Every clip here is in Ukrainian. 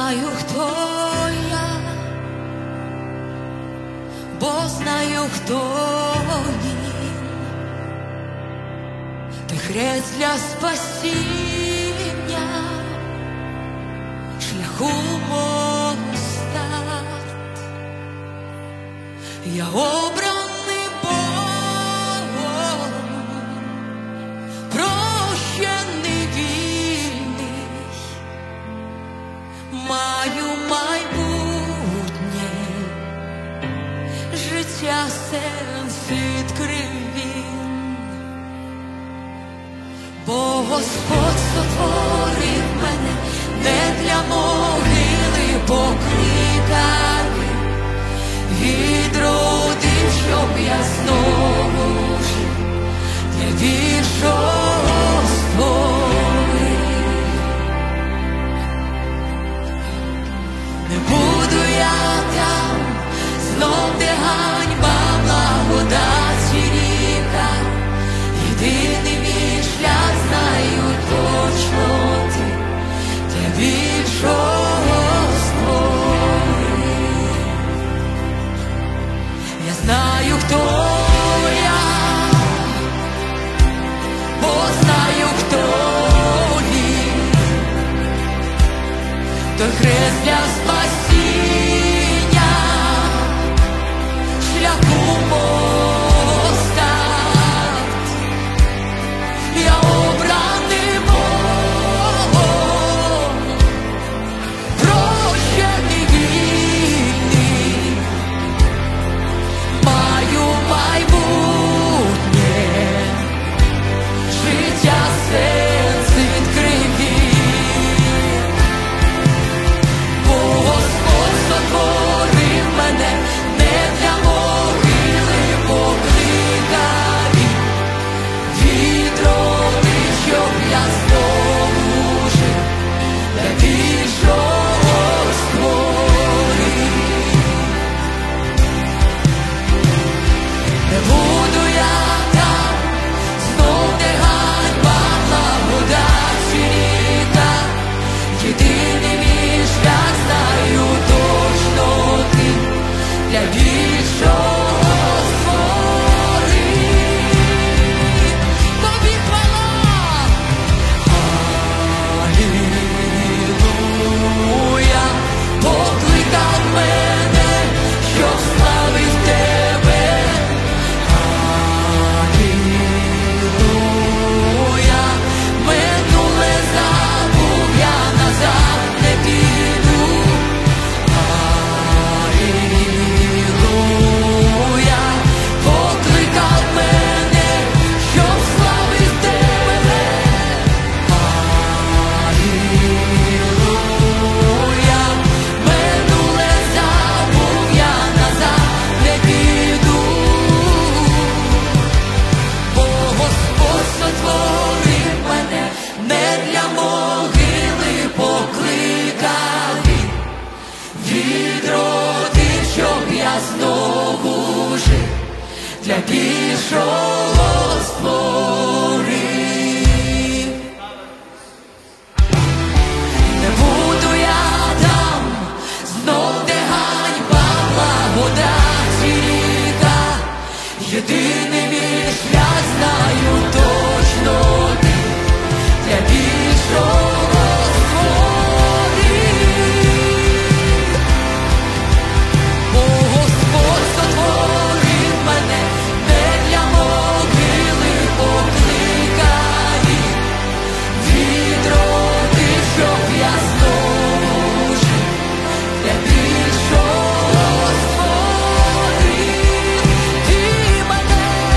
знаю, хто я, бо знаю, хто він. Ти хрест для спасіння, шляху мого старт. Я обраний Богом, прощений, вільний, маю майбутнє, життя сенс відкрив він. Бо Господь сотворив мене не для могили, покликав, відродив, щоб я знову жив, для більшого створив. Не буду я там, знов де ганьба, благодать і ріка. Єдиний мій шлях, знаю точно ти, для більшого створив. Я знаю, хто я, бо знаю, хто він. Той хрест для спасіння, шляху мого старт. Я обраний Богом, прощений, вільний, маю майбутнє, життя сенс відкрив він. Бо Господь сотворив мене не для могили, покликав він, відродив, щоб я знову жив, для більшого створив. Не буду я там, знов де ганьба, благодать і ріка. Єдиний мій шлях, знаю точно ти, для більшого створив. Тобі хвала! Алілуя! Покликав мене, щоб славив тебе. Алілуя! Минуле забув, я назад не піду. Алілуя! Покликав мене, щоб славив тебе. Алілуя! Минуле забув, я назад не піду. Бо Господь сотворив мене не для могили, покликав він, відродив, щоб я знову жив, для більшого створив. Не буду я там, знов де ганьба, благодать і ріка. Єдиний мій шлях, знаю точно ти, для більшого створив. Бо Господь сотворив мене не для могили, покликав він, відродив, щоб я знову жив, для більшого створив. Ти мене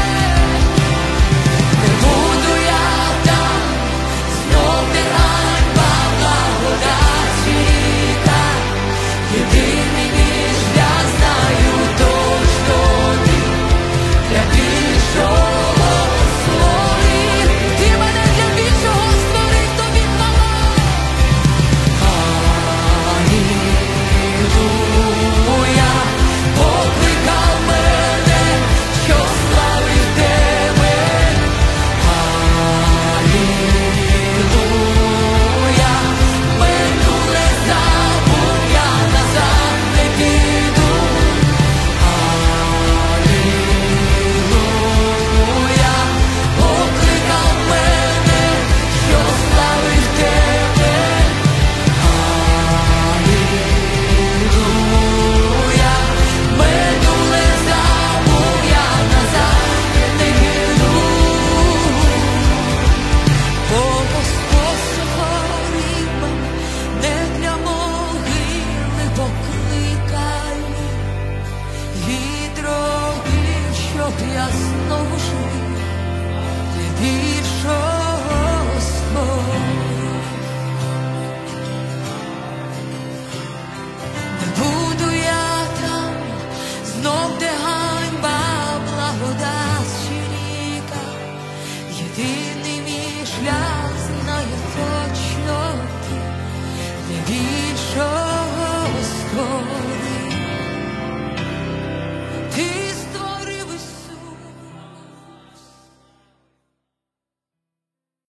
знову жив для більшого створив. Не буду я там знов, де ганьба, благодать чи ріка. Єдиний мій шлях знаю точно ти, для більшого створив.